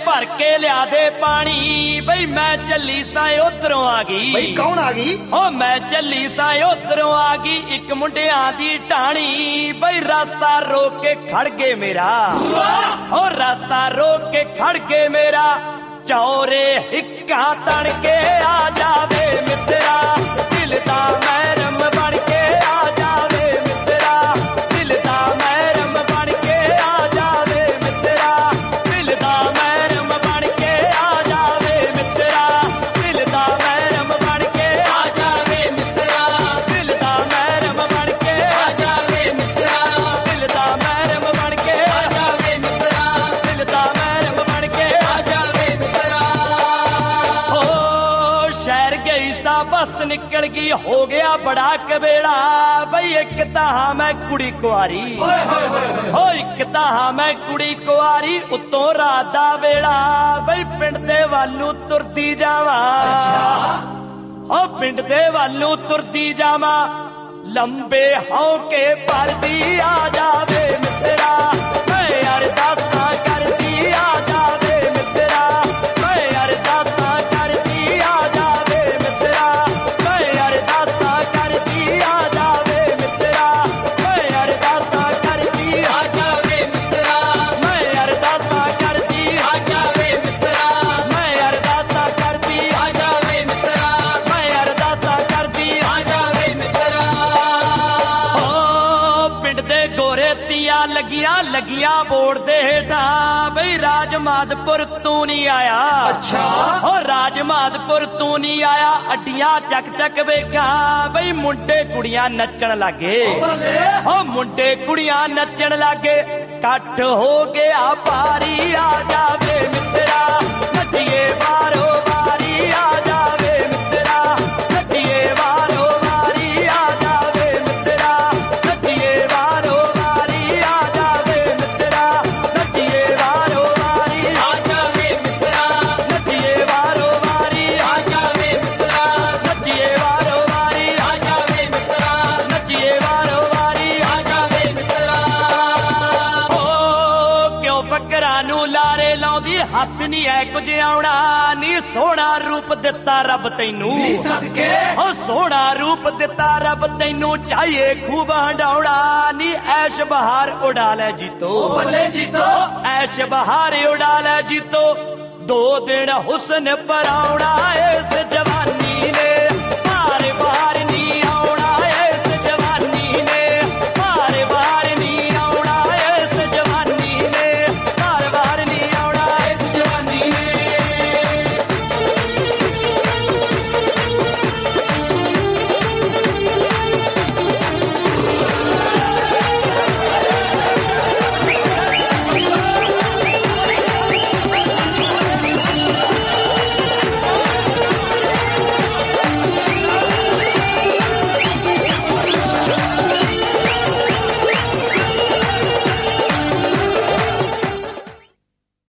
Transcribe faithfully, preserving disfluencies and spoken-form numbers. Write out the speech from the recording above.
भर के लिया दे पानी बई मैं चली साए उधरों आ गई। बई कौन आ गई? ओ मैं चली साए उधरों आ गई एक मुंडिया दी ढाणी बई रास्ता रोक के खड़ गए मेरा। ओ रास्ता रोक के खड़ गए मेरा चौरे हिक्का तड़ के आ जावे मित्रा दिल दा मैरम बन के आ जावे मित्रा दिल दा मैरम बन के आ जावे मित्रा दिल दा मैरम बन के आ जावे मित्रा दिल दा मैरम बन के आ जावे मित्रा दिल दा मैरम बन के आ जावे मित्रा दिल दा मैरम बन के आ जावे मित्रा दिल दा मैरम बन के आ जावे मित्रा। ओ शहर गई सा बस निकल गई हो गया बड़ा कबेड़ा बई एक ताहा मैं कुड़ी कुआरी हो एक ताहा मैं कुड़ी कुआरी उत्तों रात दा वेड़ा बई पिंड दे वालू तुरती जावा। ओ पिंड दे वालू तुरती जावा लंबे हौके परदी आ जावे मित्रा मैं अरदासा करदी आ जावे मित्रा मैं अरदासा करदी आ जावे मित्रा मैं अरदासा करदी आ जावे मित्रा मैं अरदासा करदी आ जावे मित्रा मैं अरदासा करदी आ जावे मित्रा मैं अरदासा करदी आ जावे मित्रा मैं अरदासा करदी आ जावे मित्रा। ओ पिंड दे गोरे तियां लगियां लगियां बोर्ड दे हेठा बई राजमादपुर तू नहीं आया। अच्छा ओ राजमादपुर तू नहीं आया अड्डियां चक चक वेखा बई मुंडे कुड़ियां नचन लागे। ओ मुंडे कुड़ियां नचन लागे कट हो गया पारी आ जावे मित्रा नचिए बारो बारी आ जावे मित्रा नचिए बारो बारी आ जावे मित्रा नचिए बारो बारी आ जावे मित्रा नचिए बारो बारी आ जावे मित्रा नचिए बारो बारी आ जावे मित्रा नचिए बारो बारी आ जावे मित्रा नचिए बारो बारी आ जावे मित्रा। ओ क्यों फकरां नू लारे लाउंदी हथ नहीं है कुछ आउणा नी सोहना रूप दिता रब तैनू सदके ओ सोहना रूप दिता रब तैनू चाहिए खूब हंडाउणा नी ऐश बहार उड़ा ले जीतो बल्ले जीतो ऐश बहार उड़ा ले जीतो दो दिन हुस्न पर आउणा